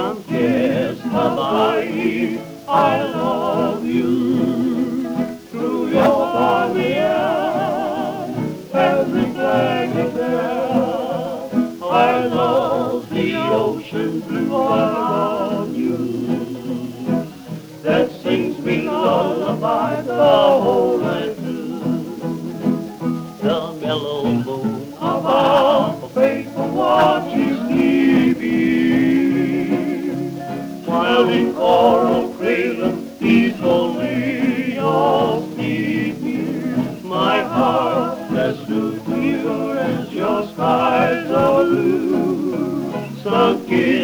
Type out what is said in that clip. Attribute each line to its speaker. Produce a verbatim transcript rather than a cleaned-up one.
Speaker 1: I'm just Hawaii. I love you. Through your balmy air, every flag is there. I love the ocean blue around you. That sings me lullaby the whole night through. The mellow moon above, a faithful watches sleeping, while in coral cradle peacefully you're sleeping. My heart as blue clear as your skies are blue, sunk in